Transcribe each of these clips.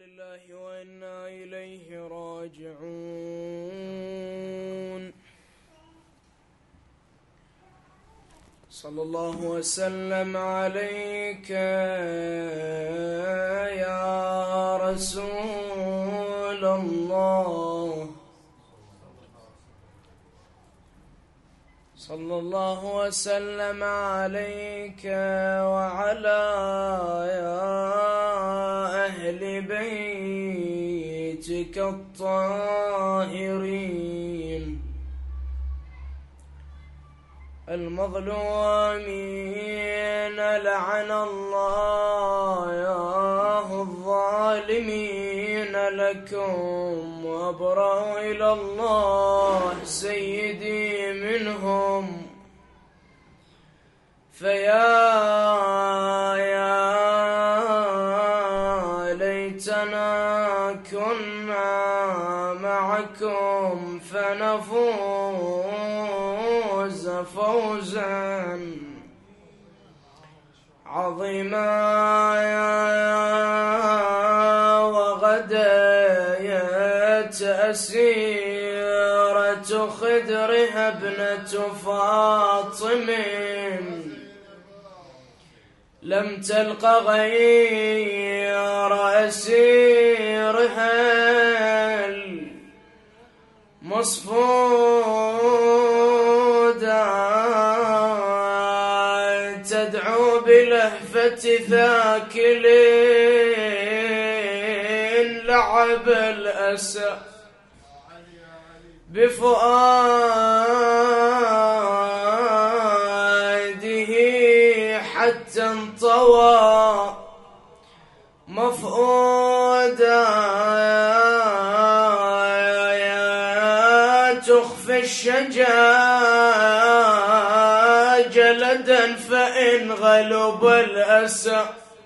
لله وإنا إليه راجعون. صلى الله وسلم عليك يا رسول الله، صلى الله وسلم عليك وعلى أهل بيتك الطاهرين المظلومين. لعن الله الظالمين لكم وأبرأ إلى الله سيدي منهم. فيا ليتنا كنا معكم فنفوز فوزا عظيما. وغدايت أسيرة خدرها ابنة فاطم، لم تلق غير أسيرها المصفودا تدعو بلهفة ثاكل لعب الأسى بفؤاده حتى انطوى مفؤودا. تخفي الشجاج لدا فإن غلب الأسى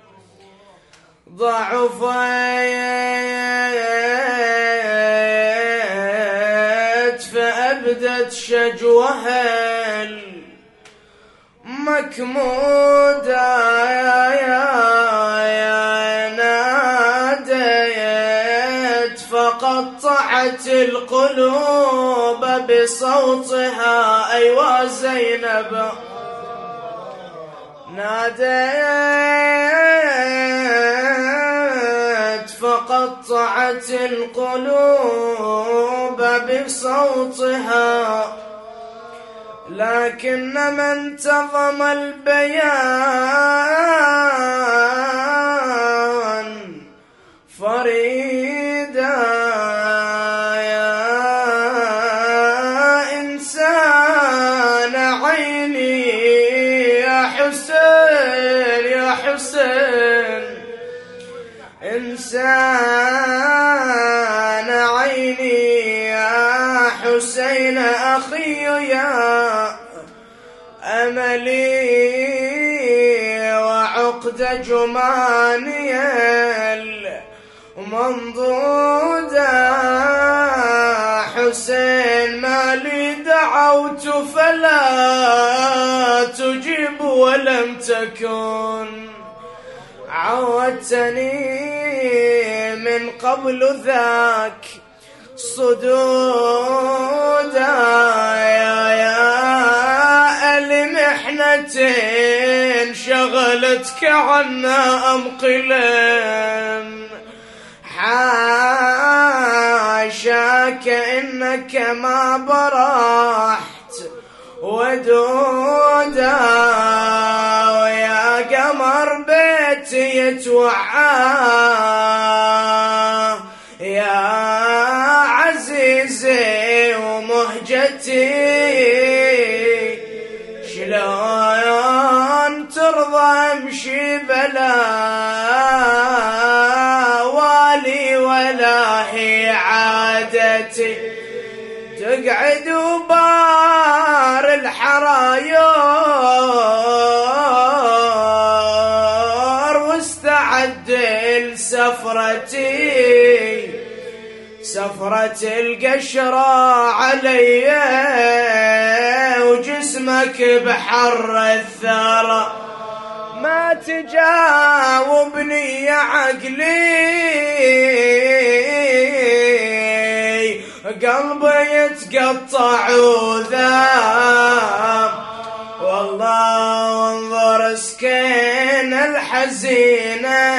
ضعفت فأبدت شجوها المكمودا. ناديت فقطعت القلوب بصوتها. أيوا زينب ناديت فقطعت القلوب بصوتها. لكن من انتظم البيان فريدا. يا إنسان عيني يا حسين يا حسين، إنسان عيني يا حسين أخي يا أملي وعقد جماني المنضودا. حسين ما لي دعوت فلا تجيب ولم تكن، عودتني من قبل ذاك صدودا. يا المحنة شغلتك عنا أم قلم، حاشاك إنك ما برحت ودودا. ويا قمر بيتي يتوعى يا عزيزي ومهجتي، شلون ترضى امشي بلا والي ولا هي عادتي. تقعد وبار الحرايور واستعد لسفرتي، سفرة القشرة علي وجسمك بحر الثرى. ما تجاوبني يا عقلي قلبي يتقطع وذاب والله، وانظر سكين الحزينة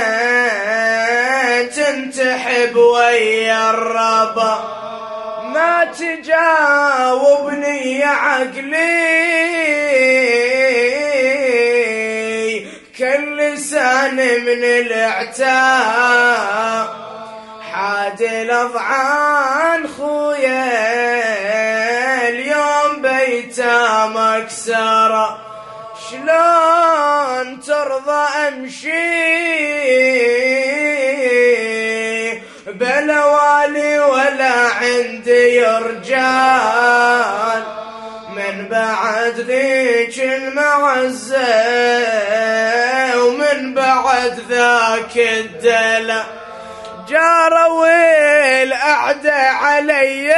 تنتحب ويا الربا. ما تجاوبني يا عقلي كل لسان من العتاب، حاد الأضعان خويا اليوم بيته مكسرة. شلون ترضى أمشي بلا والي ولا عندي رجال، من بعد ذيك المعزة ومن بعد ذاك الدلع، جاروا الأعداء علي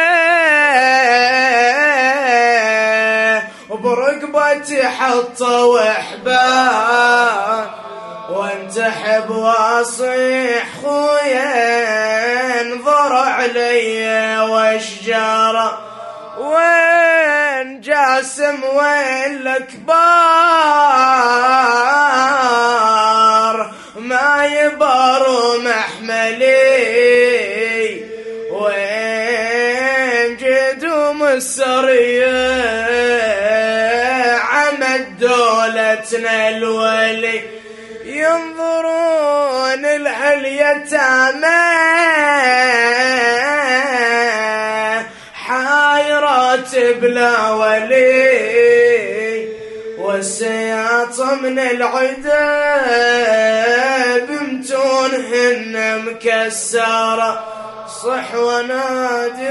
وبرقبتي حطوا احبال، وانتحب واصيح خويا انظر علي واشجاره، وين جاسم وين الكبار ما يباروا محملي، وين جدوم السرية عمد دولتنا الولي، ينظرون اليتامى حايرات بلا ولي، والسياط من العذاب متونهن مكسرة، صح ونادي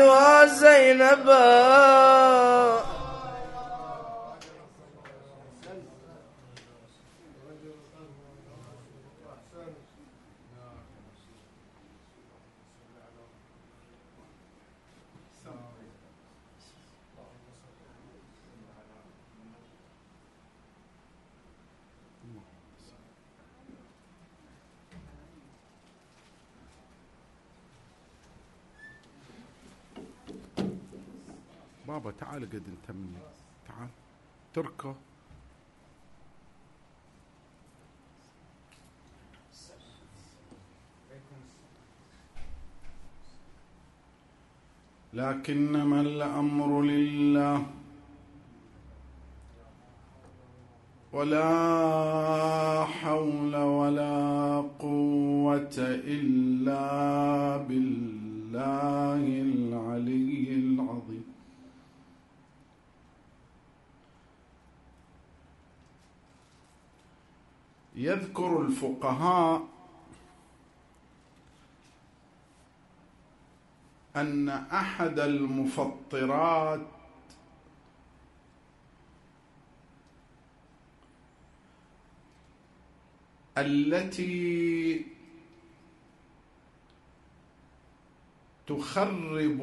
وزينبا. بابا تعال قد انت مني، تعال تركه. لكنما الأمر لله ولا حول ولا قوة إلا بالله العلي العظيم. يذكر الفقهاء أن أحد المفطرات التي تخرب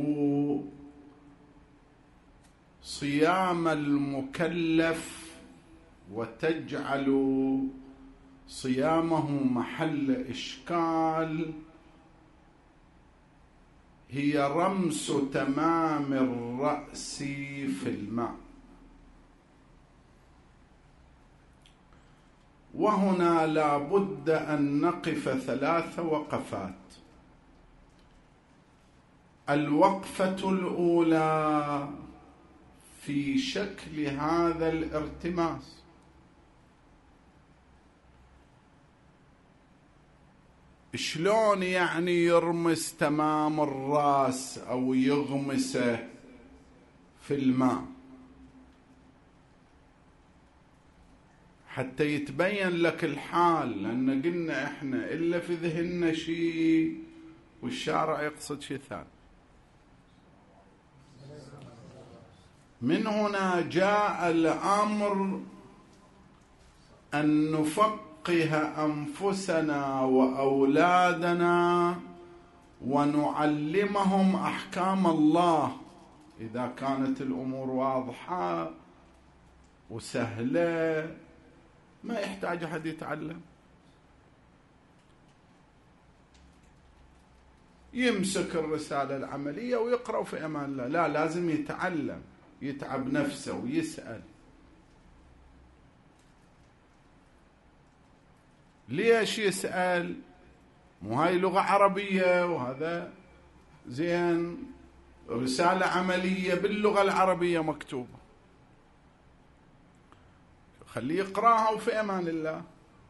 صيام المكلف وتجعل صيامه محل إشكال هي رمس تمام الرأس في الماء. وهنا لا بد أن نقف 3 وقفات. الوقفة الأولى في شكل هذا الارتماس. شلون يعني يرمس تمام الرأس أو يغمسه في الماء حتى يتبين لك الحال؟ لأن قلنا إحنا إلا في ذهننا شيء والشارع يقصد شيء ثاني. من هنا جاء الأمر أن نفقه أنفسنا وأولادنا ونعلمهم أحكام الله إذا كانت الأمور واضحة وسهلة ما يحتاج أحد يتعلم. يمسك الرسالة العملية ويقرأ في أمان الله. لا، لازم يتعلم، يتعب نفسه ويسأل. ليش يسأل؟ مو هاي لغة عربية وهذا زين، رسالة عملية باللغة العربية مكتوبة، خليه يقرأها وفي أمان الله.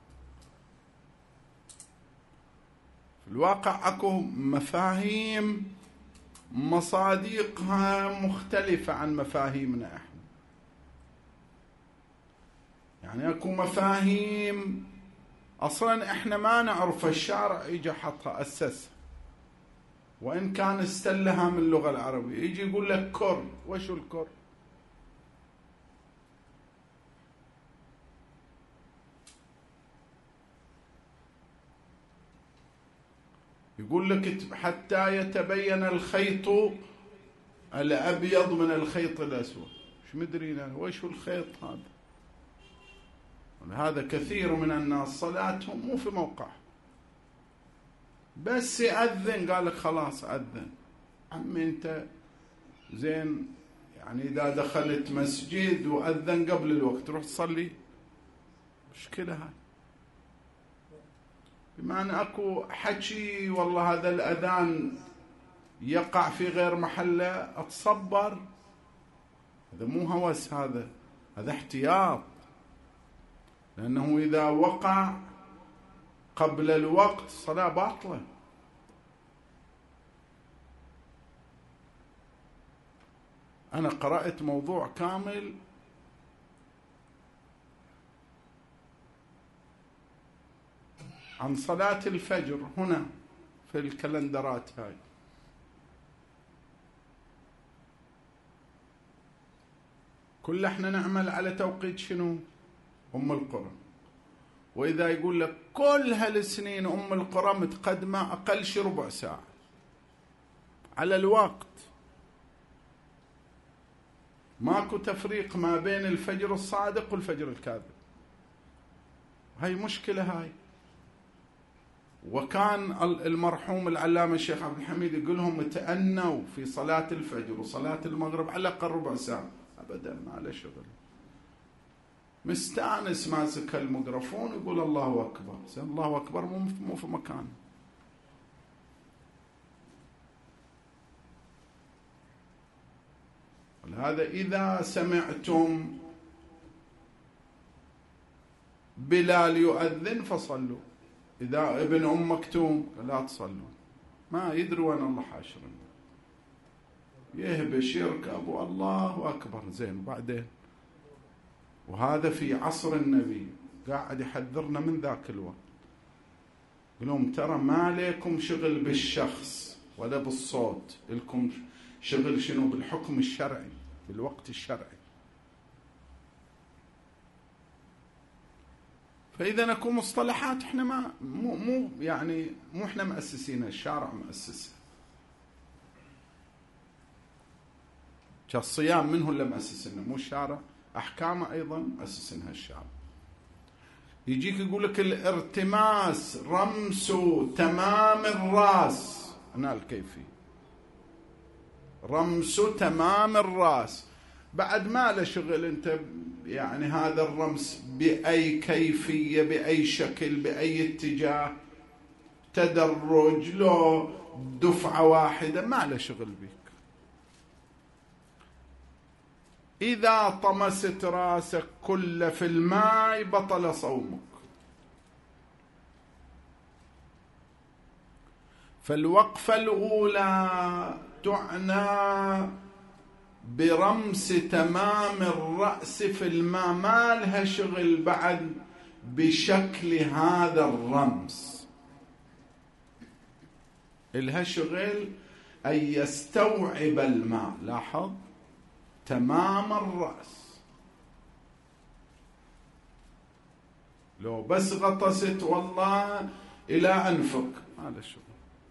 في الواقع أكو مفاهيم مصادقها مختلفة عن مفاهيمنا احنا. يعني اكو مفاهيم اصلا احنا ما نعرف، الشارع يجي حطها اسسها، وان كان استلها من اللغة العربية. يجي يقول لك كر، وشو الكر؟ يقول لك حتى يتبين الخيط الأبيض من الخيط الأسود. مش مدرينا وش الخيط هذا. هذا كثير من الناس صلاتهم مو في موقع، بس يأذن قال لك خلاص أذن. عمي أنت زين، يعني إذا دخلت مسجد وأذن قبل الوقت تروح تصلي، مشكلة هاي. بمعنى أكو حكي والله هذا الأذان يقع في غير محله، أتصبر. هذا مو هوس، هذا احتياط، لأنه إذا وقع قبل الوقت صلاة باطلة. أنا قرأت موضوع كامل عن صلاة الفجر هنا في الكالندرات هاي. كل احنا نعمل على توقيت شنو؟ أم القرى. وإذا يقول لك كل هالسنين أم القرى متقدمة أقل شي ربع ساعة على الوقت، ماكو تفريق ما بين الفجر الصادق والفجر الكاذب. هاي مشكلة هاي. وكان المرحوم العلامة الشيخ عبد الحميد يقول لهم تأنوا في صلاة الفجر وصلاة المغرب على الأقل ربع ساعة. أبدا ما له شغل، مستانس ماسك الميكروفون يقول الله أكبر. الله أكبر مو في مكان. ولهذا إذا سمعتم بلال يؤذن فصلوا، إذا ابن أم مكتوم لا تصلوا. ما يدروا أن الله حاشرنا، يهبش يركب الله أكبر زين بعدين. وهذا في عصر النبي قاعد يحذرنا من ذاك الوقت، يقولون ترى ما لكم شغل بالشخص ولا بالصوت، لكم شغل شنو؟ بالحكم الشرعي، بالوقت الشرعي. فإذا اكو مصطلحات احنا ما مو احنا مؤسسينها، الشارع مؤسسها. كالصيام منه اللي مؤسسنا، مو الشارع. أحكامه أيضا مؤسسنها الشارع. يجيك يقول لك الارتماس رمس تمام الراس، هنا الكيفي رمس تمام الراس. بعد ما له شغل انت يعني هذا الرمس بأي كيفية، بأي شكل، بأي اتجاه، تدرج لو دفعة واحدة، ما له شغل بيك. إذا طمست راسك كل في الماء بطل صومك. فالوقفة الأولى تعنى برمس تمام الرأس في الماء، ما لها شغل بعد بشكل هذا الرمس، لها شغل أن يستوعب الماء. لاحظ تمام الرأس. لو بس غطست والله إلى أنفك ما له شغل،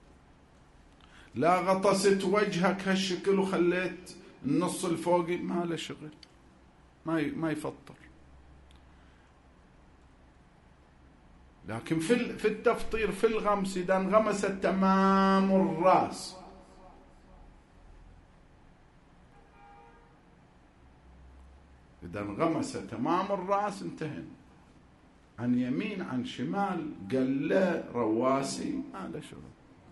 لا غطست وجهك هالشكل وخليت النص الفوقي ما له شغل، ما يفطر. لكن في التفطير في الغمس إذا انغمس تمام الرأس إذا انغمس تمام الرأس انتهينا. عن يمين عن شمال قلة رواسي ما له شغل.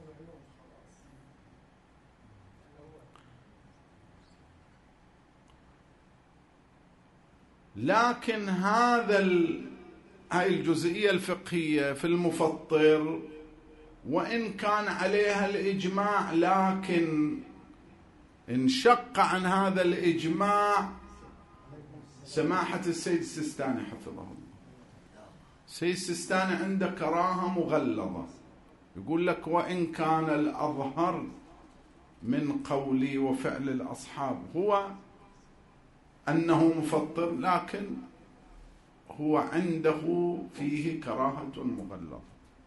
لكن هاي الجزئية الفقهية في المفطر وإن كان عليها الإجماع، لكن انشق عن هذا الإجماع سماحة السيد السيستاني حفظه الله. السيد السيستاني عنده كراهة مغلظة، يقول لك وإن كان الأظهر من قولي وفعل الأصحاب هو أنه مفطر، لكن هو عنده فيه كراهة مغلظة،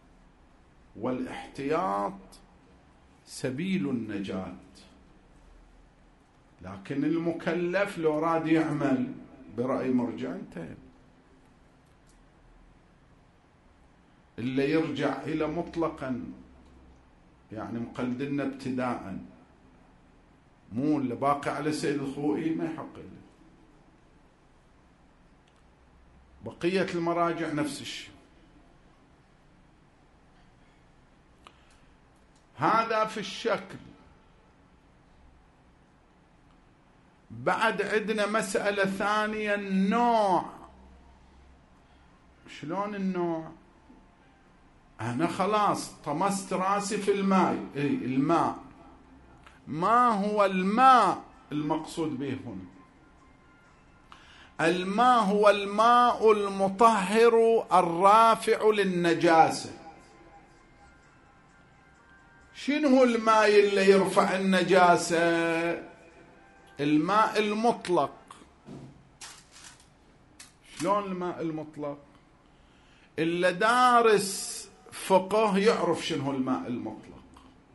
والاحتياط سبيل النجاة. لكن المكلف لو راد يعمل برأي مرجع انتهى. اللي يرجع إلى مطلقا يعني مقلدنا ابتداء، مو اللي باقي على سيد الخوئي ما يحق له. بقية المراجع نفس الشيء. هذا في الشكل. بعد عندنا مسألة ثانية، النوع. شلون النوع؟ أنا خلاص طمست راسي في الماء. الماء ما هو الماء المقصود به هنا؟ الماء هو الماء المطهر الرافع للنجاسة. شنو الماء اللي يرفع النجاسة؟ الماء المطلق. شلون الماء المطلق؟ اللي دارس فقه يعرف شنو الماء المطلق.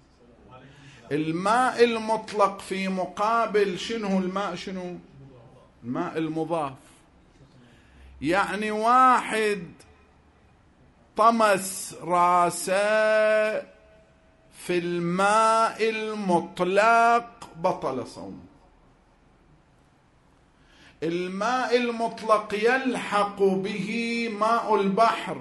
الماء المطلق في مقابل شنو الماء؟ شنو الماء المضاف. يعني واحد طمس راسه في الماء المطلق بطل صومه. الماء المطلق يلحق به ماء البحر،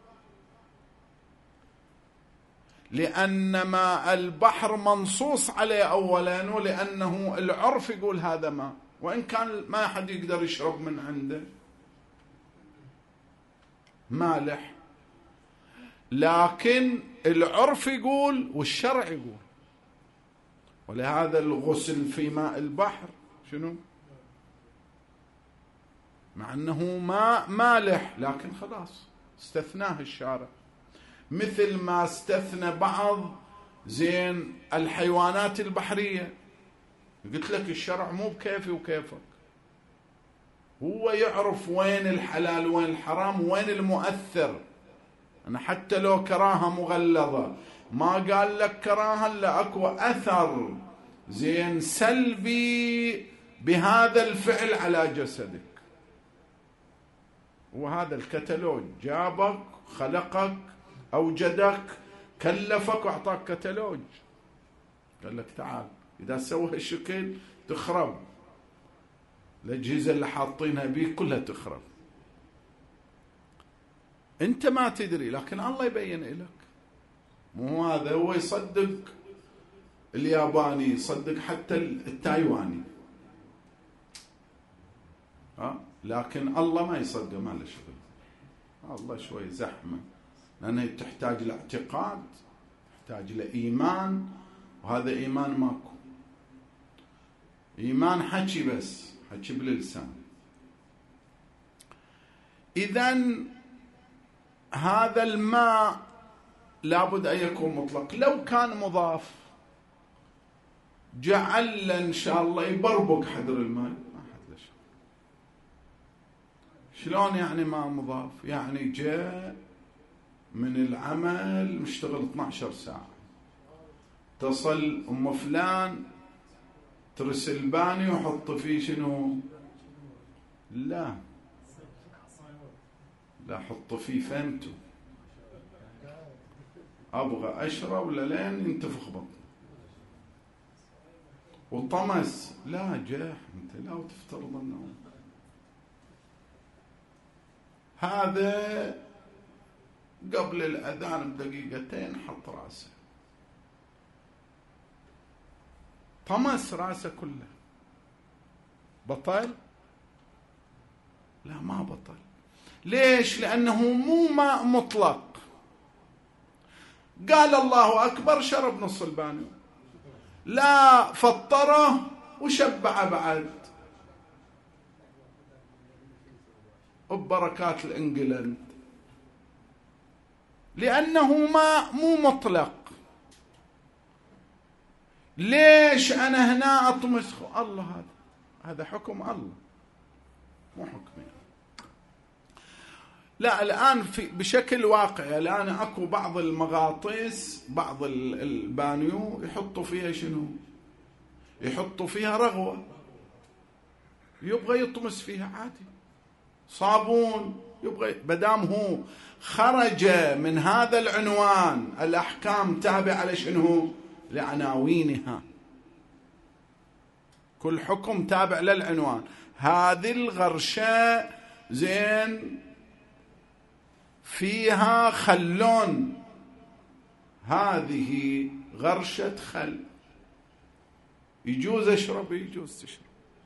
لأن ماء البحر منصوص عليه أولا، ولأنه العرف يقول هذا ماء، وإن كان ما حد يقدر يشرب من عنده مالح، لكن العرف يقول والشرع يقول. ولهذا الغسل في ماء البحر شنو؟ مع أنه ماء مالح، لكن خلاص استثناه الشارع، مثل ما استثنى بعض الحيوانات البحرية. قلت لك الشرع مو بكيفي وكيفك، هو يعرف وين الحلال وين الحرام وين المؤثر. أنا حتى لو كراهة مغلظة ما قال لك كراهة إلا أكو أثر سلبي بهذا الفعل على جسدك. وهذا الكتالوج جابك خلقك أوجدك كلفك وأعطاك كتالوج، قال لك تعال إذا سوى الشكل تخرب، الأجهزة اللي حاطينها بيك كلها تخرب. أنت ما تدري، لكن الله يبين لك. مو هذا هو يصدق الياباني، يصدق حتى التايواني، لكن الله ما يصدق، ما له شغل. الله شوي زحمة، لأنها تحتاج لاعتقاد، تحتاج لإيمان، وهذا إيمان ماكو. إيمان حكي بس، حكي باللسان. إذن هذا الماء لابد أن يكون مطلق. لو كان مضاف جعل إن شاء الله يبربك حدر الماء، ما حد له شغل. شلون يعني ما مضاف؟ يعني جاء من العمل مشتغل 12 ساعة، تصل أم فلان ترسل باني وحط فيه شنو؟ لا حط فيه فهمته أبغى أشرب لين ينتفخ بطني. وطمس، لا جاح أنت لا تفترض النوم. هذا قبل الأذان بدقيقتين حط راسه، طمس راسه كله. بطل؟ لا ما بطل. ليش؟ لأنه مو ماء مطلق. قال الله أكبر شرب نص البانيو، لا فطره وشبع بعد ببركات الإنجلند، لأنه ماء مو مطلق. ليش أنا هنا أطمس؟ الله، هذا حكم الله مو حكمي. لا الآن بشكل واقعي الآن أكو بعض المغاطيس، بعض البانيو يحطوا فيها شنو؟ يحطوا فيها رغوة، يبغى يطمس فيها عادي، صابون يبغى، بدام هو خرج من هذا العنوان. الأحكام تابعة لشنو؟ لعناوينها، كل حكم تابع للعنوان. هذه الغرشة زين فيها خلون، هذه غرشة خل، يجوز اشرب يجوز تشرب.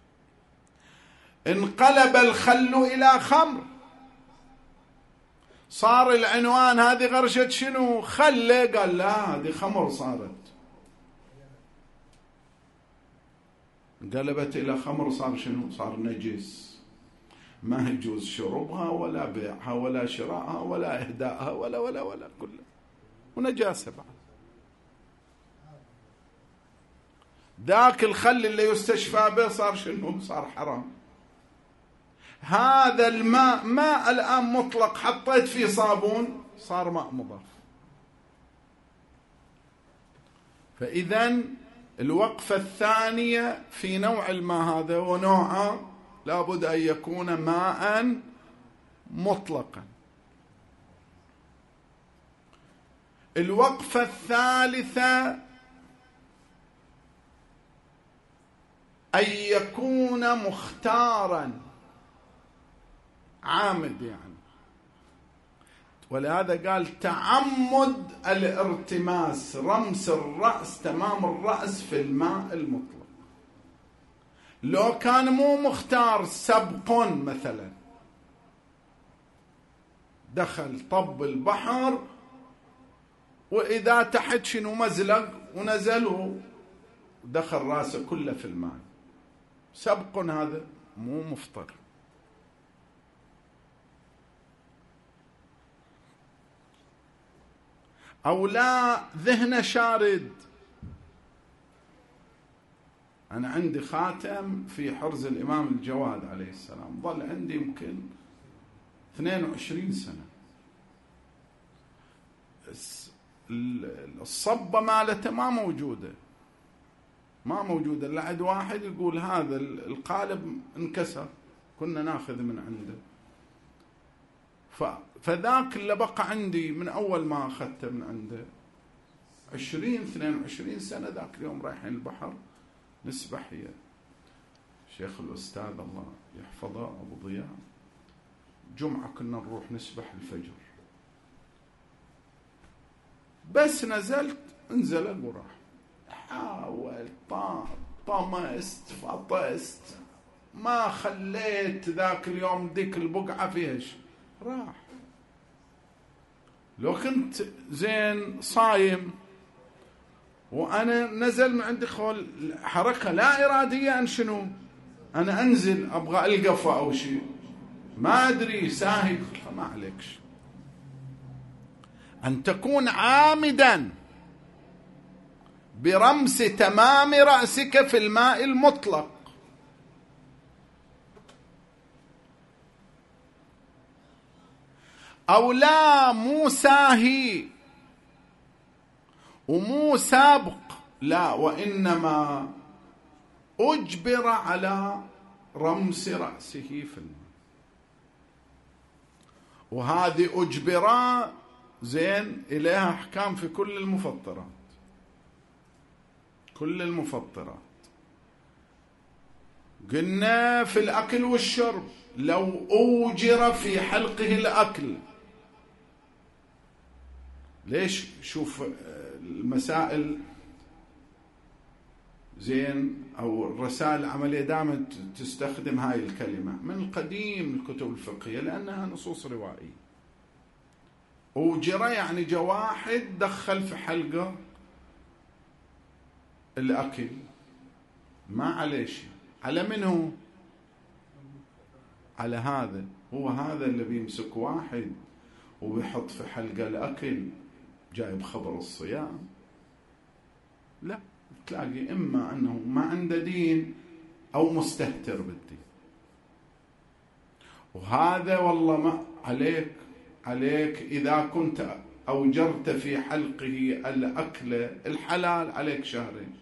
انقلب الخل إلى خمر، صار العنوان هذه غرشة شنو؟ خل، قال لا هذه خمر صارت، انقلبت إلى خمر، صار شنو؟ صار نجس، ما يجوز شربها ولا بيعها ولا شراءها ولا إهدائها ولا كله، ونجاسة بعد. ذاك الخل اللي يستشفى به صار شنو؟ صار حرام. هذا الماء ماء الآن مطلق، حطيت فيه صابون صار ماء مضاف. فإذن الوقفة الثانية في نوع الماء هذا ونوعه لابد أن يكون ماء مطلقا. الوقفة الثالثة أن يكون مختارا عامد يعني، ولهذا قال تعمد الارتماس، رمس الرأس تمام الرأس في الماء المطلق. لو كان مو مختار، سبق مثلا، دخل طب البحر وإذا تحت شنو مزلق ونزل ودخل راسه كله في الماء، سبق هذا مو مفطر. أو لا ذهن شارد. أنا عندي خاتم في حرز الإمام الجواد عليه السلام، ظل عندي يمكن 22 سنة. الصبة مالته ما موجودة إلا عند واحد يقول هذا القالب انكسر، كنا ناخذ من عنده. فذاك اللي بقى عندي من أول ما أخذته من عنده 22 سنة. ذاك اليوم رايحين البحر نسبح، هي شيخ الأستاذ الله يحفظه أبو ضياء، جمعة كنا نروح نسبح الفجر، بس انزل وراح، حاولت طمست فطست، ما خليت ذاك اليوم ذيك البقعة فيها راح. لو كنت زين صايم وأنا نزل من عندي خول حركة لا إرادية أن شنو أنا أنزل أبغى ألقفة أو شيء، ما أدري ساهي، ما عليكش أن تكون عامدا برمس تمام رأسك في الماء المطلق. أو لا مو ساهي ومو سابق، لا، وإنما أجبر على رمس رأسه في الماء. وهذه أجبر زين إليها أحكام في كل المفطرات، كل المفطرات. قلنا في الأكل والشرب لو أوجر في حلقه الأكل، ليش؟ شوف المسائل زين أو الرسائل العملية دائما تستخدم هاي الكلمة من القديم الكتب الفقهية لأنها نصوص روائية. أوجر يعني جا واحد دخل في حلقه الأكل ما عليه شيء، على منه؟ على هذا. هو هذا اللي بيمسك واحد وبيحط في حلقه الأكل جايب خبر الصيام؟ لا، تلاقي إما أنه ما عنده دين أو مستهتر بالدين. وهذا والله ما عليك إذا كنت أوجرت في حلقه الأكل الحلال عليك شهرين،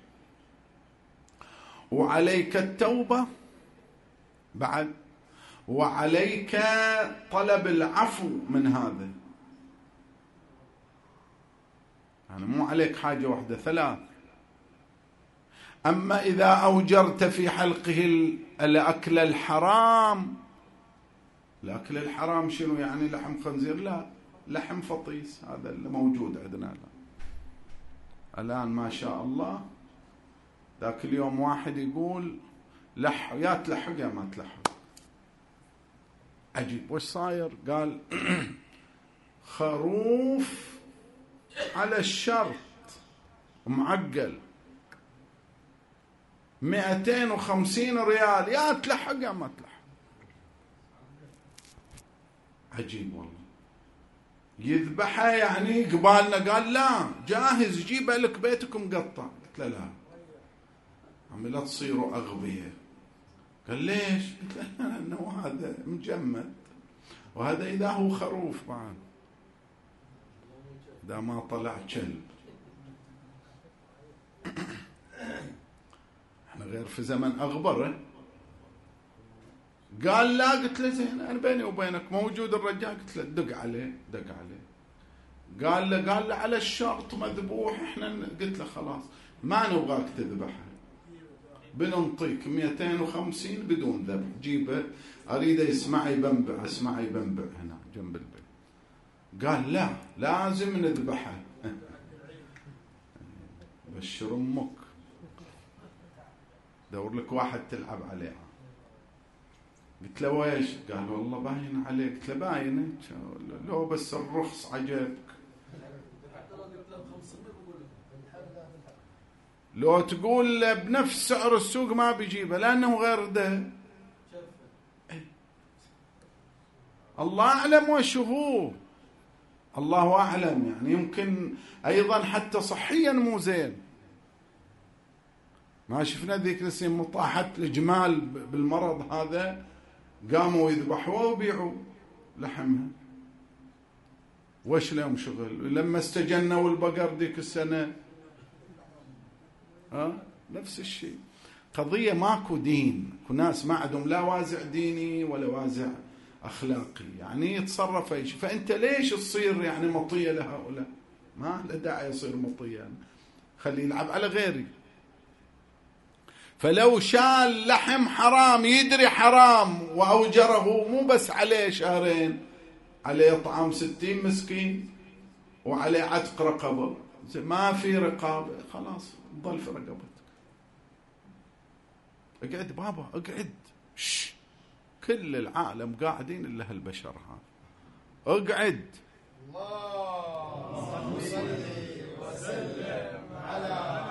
وعليك التوبة بعد، وعليك طلب العفو من هذا. يعني مو عليك حاجة واحدة، ثلاث. أما إذا أوجرت في حلقه الأكل الحرام، الأكل الحرام شنو يعني؟ لحم خنزير؟ لا، لحم فطيس، هذا اللي موجود عندنا الآن ما شاء الله. ذاك اليوم واحد يقول يا تلحق يا ما تلحق. عجيب، وش صاير؟ قال خروف على الشرط معقل 250 ريال، يا تلحق يا ما تلحق. عجيب والله. يذبحها يعني قبالنا، قال لا جاهز جيبه لك بيتك مقطع. قلت له لا عمي لا تصيروا أغبياء. قال ليش؟ قلت له لأنه هذا مجمد، وهذا إذا هو خروف بعد، إذا ما طلع كلب. احنا غير في زمن أغبره. قال لا. قلت له زين أنا بيني وبينك موجود الرجال. قلت له دق عليه. قال له على الشرط مذبوح احنا. قلت له خلاص ما نبغاك تذبحه، بننطيك 250 بدون ذبح، جيبه أريده يسمع يبنبع هنا جنب البيت. قال لا لازم نذبحه. بشر أمك، دور لك واحد تلعب عليه. قلت له ويش؟ قال والله باين عليك. قلت له باين لو بس الرخص عجبك، لو تقول بنفس سعر السوق ما بيجيبه لأنه غير ده. الله أعلم وش هو، الله أعلم. يعني يمكن أيضا حتى صحيا مو زين. ما شفنا ذيك السنة مطاحة الجمال بالمرض هذا، قاموا يذبحوا ويبيعوا لحمها. وش لهم شغل؟ لما استجنوا البقر ذيك السنة نفس الشيء. قضية ماكو دين، ناس ما عندهم لا وازع ديني ولا وازع أخلاقي، يعني يتصرف أي شيء. فأنت ليش تصير يعني مطية لهؤلاء؟ ما له داعي يصير مطية، يعني خليه يلعب على غيري. فلو شال لحم حرام يدري حرام وأوجره، مو بس عليه شهرين، عليه طعام 60 مسكين وعليه عتق رقبة. ما في رقابة، خلاص ضل في رقبتك. اقعد بابا اقعد، كل العالم قاعدين إلا هالبشر هذا. اقعد. اللهم صل وسلم على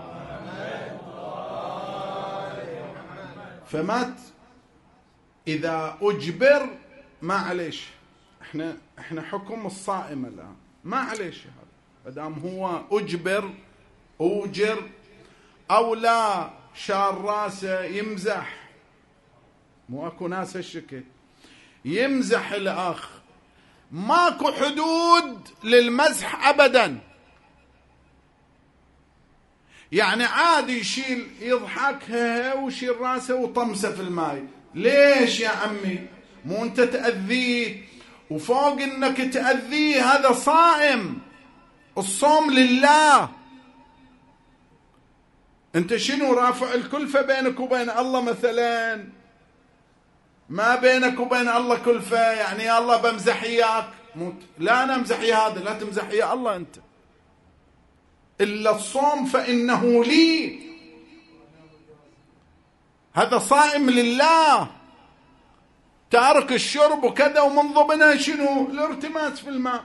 محمد. فمات إذا أجبر ما عليش. احنا حكم الصائم الآن ما عليش هذا، مادام هو أوجر أو لا. شار راسه يمزح، مو أكو ناس هالشكل يمزح الأخ، ماكو حدود للمزح أبدا. يعني عادي يشيل يضحك ويشيل راسه وطمسه في الماء. ليش يا عمي؟ مو أنت تأذيه وفوق انك تأذيه هذا صائم. الصوم لله. انت شنو رافع الكلفة بينك وبين الله مثلا؟ ما بينك وبين الله كلفة، يعني يا الله بمزح اياك، لا انا امزح يا هذا، لا تمزح يا الله انت. الا الصوم فانه لي، هذا صائم لله، تارك الشرب وكذا، ومن ضمنها شنو؟ الارتماس في الماء.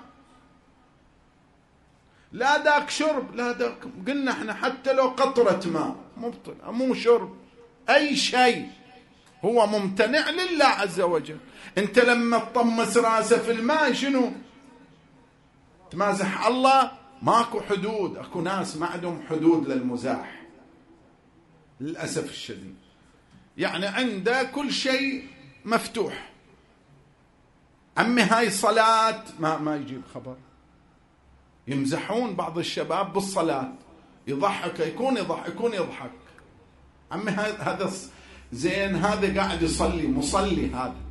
لا ذاك شرب، لا ذاك، قلنا احنا حتى لو قطرة ماء مبطل، مو شرب، اي شيء هو ممتنع لله عز وجل. انت لما تطمس راسه في الماء شنو؟ تمازح الله؟ ماكو حدود. اكو ناس ما عندهم حدود للمزاح للأسف الشديد، يعني عنده كل شيء مفتوح. عمي هاي صلاة، ما يجيب خبر. يمزحون بعض الشباب بالصلاة، يضحك يكون يضحك. عمي هذا زين، هذا قاعد يصلي، مصلي،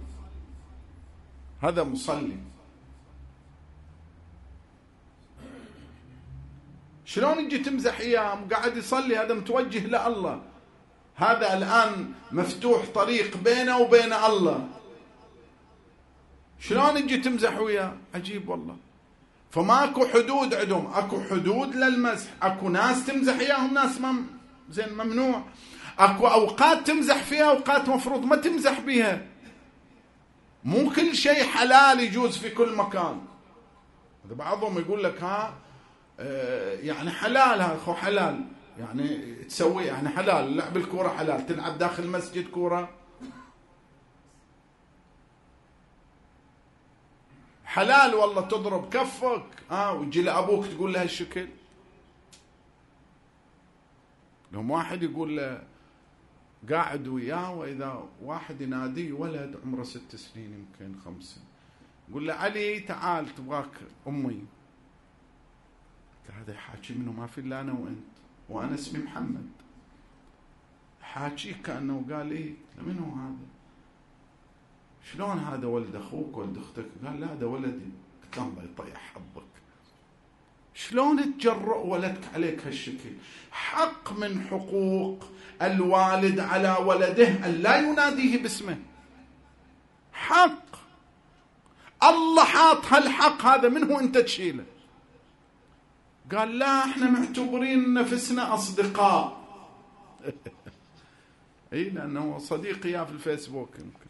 هذا مصلي. شلون يجي تمزح اياه؟ قاعد يصلي، هذا متوجه لله، هذا الآن مفتوح طريق بينه وبين الله، شلون يجي تمزح وياه؟ عجيب والله. فماكو حدود عندهم، اكو حدود للمزح. اكو ناس تمزح اياهم، ناس زين ممنوع. اكو اوقات تمزح فيها، اوقات مفروض ما تمزح بيها. مو كل شيء حلال يجوز في كل مكان. بعضهم يقول لك يعني حلال، هذا حلال، يعني تسوي يعني حلال، لعب الكورة حلال، تلعب داخل المسجد كورة حلال والله، تضرب كفك ويجي لأبوك تقول له هالشكل. لهم واحد يقول له قاعد وياه، وإذا واحد يناديه ولد عمره 6 سنين يمكن 5، يقول له علي تعال تبغاك أمي. هذا يحاكي منه ما في إلا أنا وأنت، وأنا اسمي محمد. حاكيك كأنه قال إيه منو هذا؟ شلون هذا ولد أخوك ولد أختك؟ قال لا هذا ولدي. قلت الله يطيح حظك، شلون تجرؤ ولدك عليك هالشكل؟ حق من حقوق الوالد على ولده أن لا يناديه باسمه، حق الله حاط هالحق هذا، منه أنت تشيله؟ قال لا احنا معتبرين نفسنا أصدقاء. اي لأنه صديقي في الفيسبوك. يمكن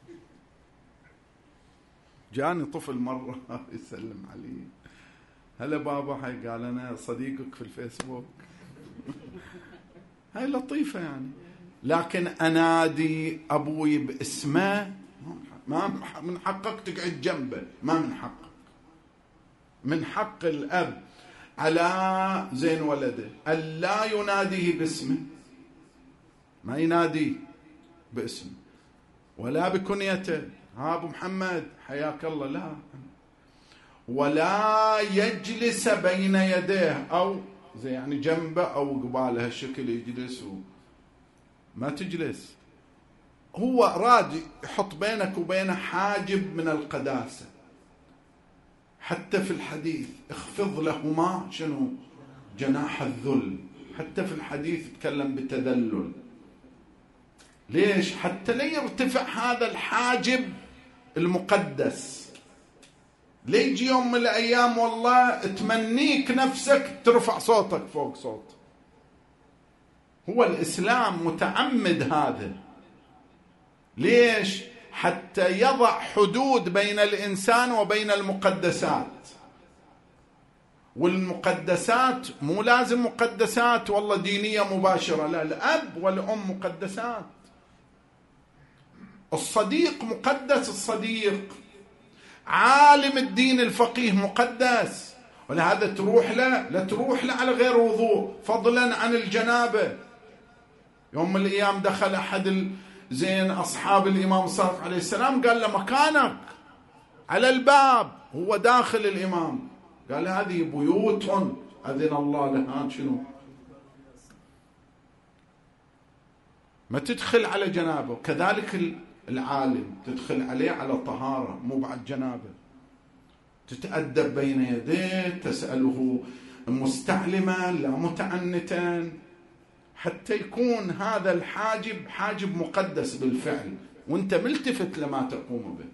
جاني طفل مرة يسلم علي، هلا بابا، هاي قال أنا صديقك في الفيسبوك. هاي لطيفة يعني، لكن أنادي أبوي باسمه ما من حقك تقعد جنبه، ما من حقك. من حق الأب على زين ولده ألا يناديه باسمه، ما يناديه باسمه ولا بكنيته، أبو محمد حياك الله، لا. ولا يجلس بين يديه أو زي يعني جنبه أو قباله هالشكل يجلس، ما تجلس. هو راد يحط بينك وبينه حاجب من القداسة. حتى في الحديث اخفض لهما شنو؟ جناح الذل. حتى في الحديث يتكلم بالتذلل. ليش؟ حتى لا يرتفع هذا الحاجب المقدس، ليجي يوم من الأيام والله تمنيك نفسك ترفع صوتك فوق صوت. هو الإسلام متعمد هذا. ليش؟ حتى يضع حدود بين الإنسان وبين المقدسات. والمقدسات مو لازم مقدسات والله دينية مباشرة، لا، الأب والأم مقدسات. الصديق مقدس، الصديق عالم الدين الفقيه مقدس، ولهذا تروح له، لا تروح له على غير وضوء، فضلا عن الجنابة. يوم من الأيام دخل أحد زين أصحاب الإمام الصادق عليه السلام، قال له مكانك على الباب، هو داخل الإمام، قال هذه بيوت أذن الله لها، شنو ما تدخل على جنابه. كذلك العالم تدخل عليه على طهارة، مو بعد جنابه. تتأدب بين يديه، تسأله مستعلما لا متعنتا، حتى يكون هذا الحاجب حاجب مقدس بالفعل، وانت ملتفت لما تقوم به،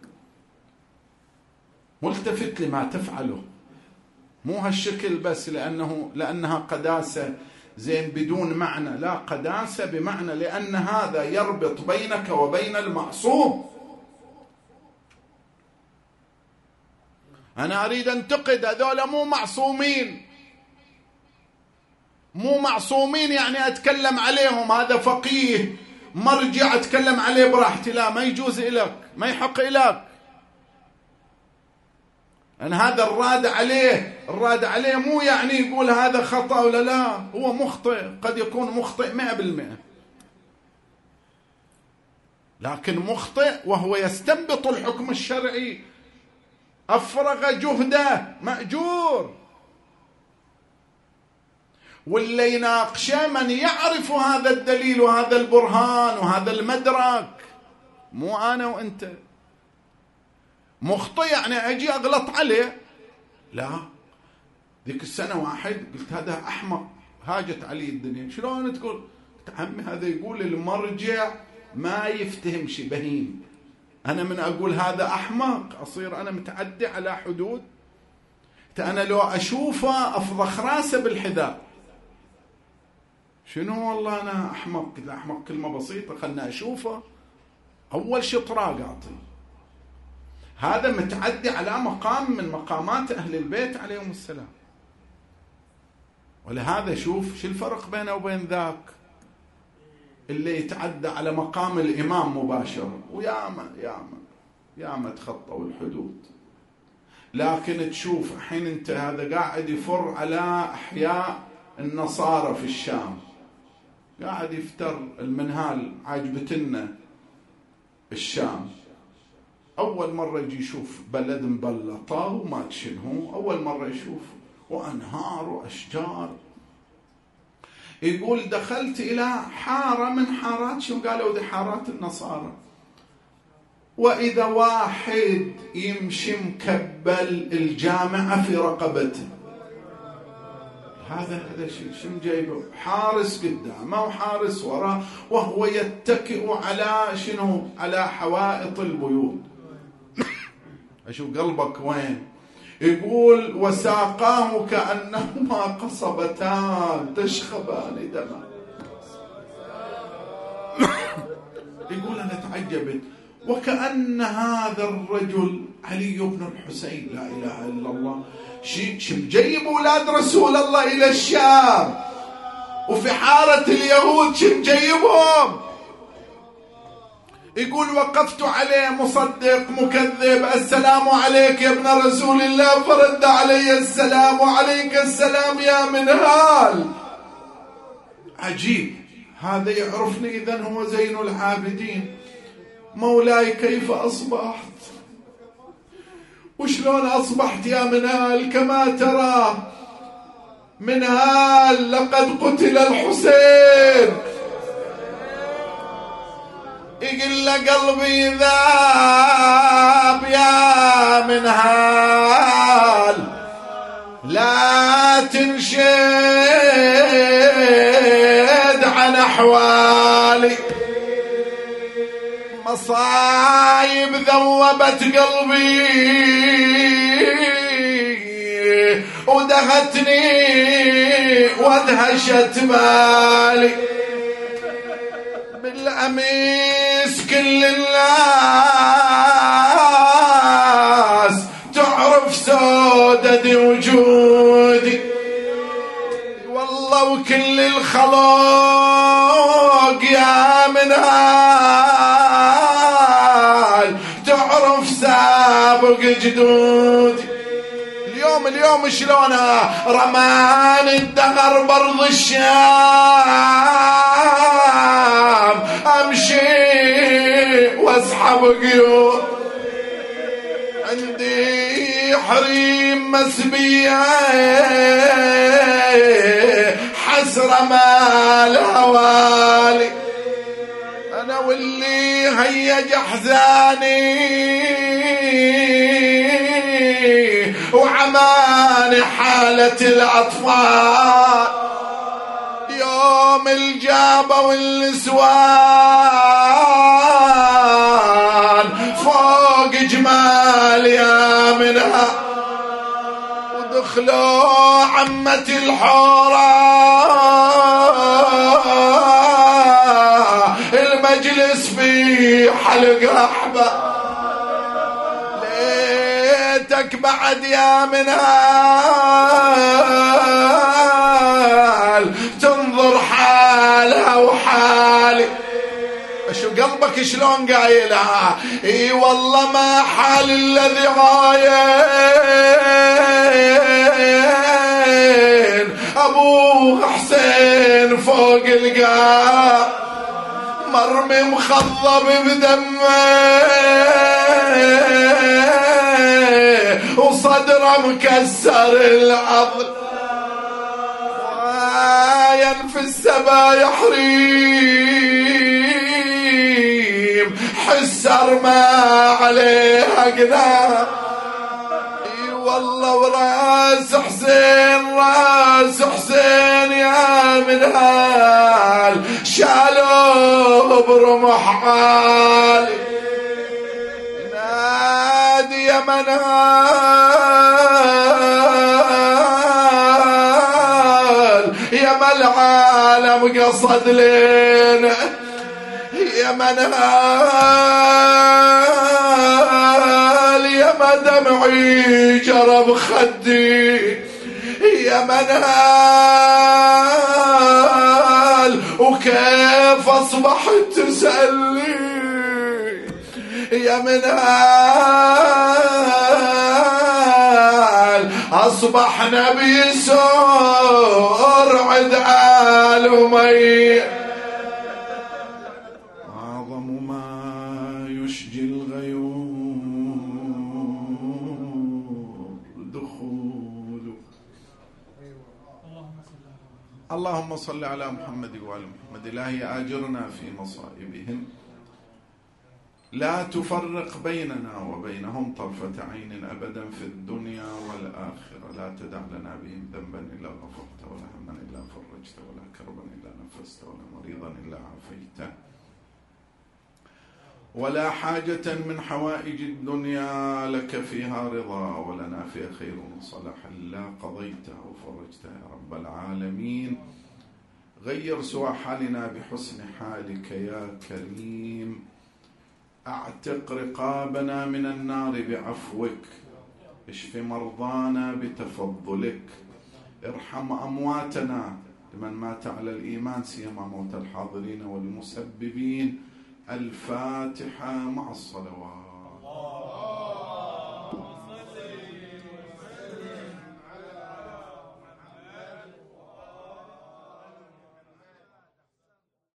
ملتفت لما تفعله، مو هالشكل بس لأنها قداسة زين بدون معنى، لا، قداسة بمعنى لأن هذا يربط بينك وبين المعصوم. أنا أريد أنتقد هذول مو معصومين، مو معصومين يعني أتكلم عليهم، هذا فقيه مرجع أتكلم عليه براحتي، لا، ما يجوز إليك، ما يحق إليك. أن هذا الراد عليه مو يعني يقول هذا خطأ ولا لا، هو مخطئ، قد يكون مخطئ 100%، لكن مخطئ وهو يستنبط الحكم الشرعي، أفرغ جهده، مأجور. واللي يناقشه من يعرف هذا الدليل وهذا البرهان وهذا المدرك، مو أنا وأنت. مخطئ يعني أجي أغلط عليه، لا. ذيك السنة واحد قلت هذا أحمق، هاجت علي الدنيا، شلون تقول؟ قلت عمي هذا يقول المرجع ما يفتهم شيء بهيم، أنا من أقول هذا أحمق أصير أنا متعدي على حدود؟ أنا لو أشوفه أفضخ راسه بالحذاء. شنو والله أنا أحمق؟ قلت أحمق كلمة بسيطة، خلنا أشوفه أول شطراق أعطي. هذا متعدي على مقام من مقامات أهل البيت عليهم السلام. ولهذا شوف شو الفرق بينه وبين ذاك اللي يتعدى على مقام الإمام مباشرة، وياما تخطوا الحدود. لكن تشوف الحين انت هذا قاعد يفر على أحياء النصارى في الشام، قاعد يفتر المنهال، عاجبتنا الشام. أول مرة يجي يشوف بلد مبلطة وما تشنه، أول مرة يشوف وأنهار وأشجار. يقول دخلت إلى حارة من حارات، شو قالوا دي حارات النصارى، وإذا واحد يمشي مكبل الجامعة في رقبته، هذا شو جايبه؟ حارس قدامه وحارس وراه، وهو يتكئ على شنو؟ على حوائط البيوت. أشو قلبك وين؟ يقول وساقاه كأنهما قصبتان تشخبان دما. يقول أنا تعجبت، وكأن هذا الرجل علي بن الحسين، لا إله إلا الله، شو مجيب أولاد رسول الله إلى الشام، وفي حارة اليهود شو مجيبهم؟ يقول وقفت عليه مصدق مكذب، السلام عليك يا ابن رسول الله، فرد علي السلام وعليك السلام يا منهال. عجيب، هذا يعرفني إذن هو زين العابدين. مولاي كيف أصبحت؟ وشلون أصبحت يا منهال؟ كما ترى منهال لقد قتل الحسين. يقول له قلبي ذاب يا منهال، لا تنشد عن أحوالي، مصايب ذوبت قلبي ودهتني وادهشت بالي، بالأميس كل الناس تعرف سودة وجودي، والله وكل الخلق يا منهال تعرف سابق جدودي. اليوم شلونها رمان الدهر برض الشام، امشي واسحب قيود، عندي حريم مسبية حسرة ما الهوالي، انا واللي هيج احزاني وعماني حالة الأطفال يوم الجابة والنسوان فوق جمال يا منها ودخلوا عمة الحورة المجلس في حلق رحبة ليتك بعد يا منال تنظر حالها وحالي شو قلبك شلون قايلها اي والله ما حال الذي عاين ابوه حسين فوق القاع مرمي مخضب بدمه وصدره مكسر العظم وينفي السبايا حريم حسر ما عليها قناع اي والله وراس حسين راس حسين يا منهال شالوه برمح عالي نادي يا منهال يا ما العالم قصد لنا يا منهال يا ما دمعي جرب خدي يا منهال وكيف أصبحت تسألني يا منهال أصبحنا بيسور عدال ومي أعظم ما يشجي الغيور دخول اللهم صل على محمد وعلى محمد إلهي آجرنا في مصائبهم لا تفرق بيننا وبينهم طرفة عين أبدا في الدنيا والآخرة لا تدع لنا بهم ذنبا إلا غفرت ولا هما إلا فرجت ولا كربا إلا نفست ولا مريضا إلا عافيته ولا حاجة من حوائج الدنيا لك فيها رضا ولنا فيها خير وصلاح إلا قضيته وفرجته يا رب العالمين غير سوى حالنا بحسن حالك يا كريم اعتق رقابنا من النار بعفوك اشف مرضانا بتفضلك ارحم أمواتنا لمن مات على الإيمان سيما موت الحاضرين والمسببين الفاتحة مع الصلوات.